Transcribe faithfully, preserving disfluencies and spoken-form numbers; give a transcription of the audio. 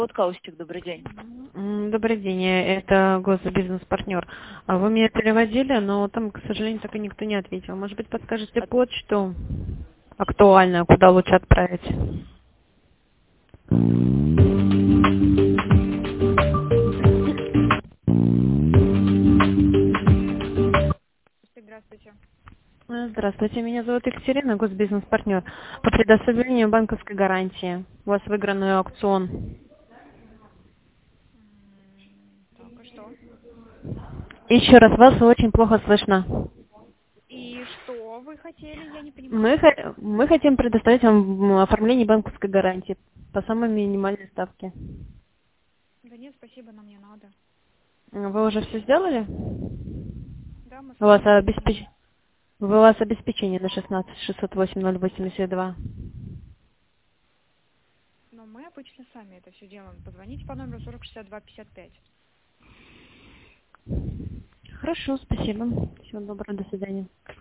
Вот Каустик, добрый день. М, Добрый день, э, это госбизнес-партнер. А Вы меня переводили, но там, к сожалению, так и никто не ответил. Может быть, подскажете От- почту актуальную, куда лучше отправить? Здравствуйте. Э, Здравствуйте, меня зовут Екатерина, госбизнес-партнер. По предоставлению банковской гарантии. У вас выигранный аукцион. М, Так, а что? Еще раз, вас очень плохо слышно. И что вы хотели? Я не Мы, понимаю. хо- мы хотим предоставить вам м, оформление банковской гарантии по самой минимальной ставке. Да нет, спасибо, нам не надо. Вы уже все сделали? Да, мы с У вами вас ознакомились. обеспеч... У вас обеспечение на шестнадцать шестьсот восемь ноль восемьдесят два. Но мы обычно сами это все делаем. Позвоните по номеру сорок шестьдесят два пятьдесят пять. Хорошо, спасибо. Всего доброго, до свидания.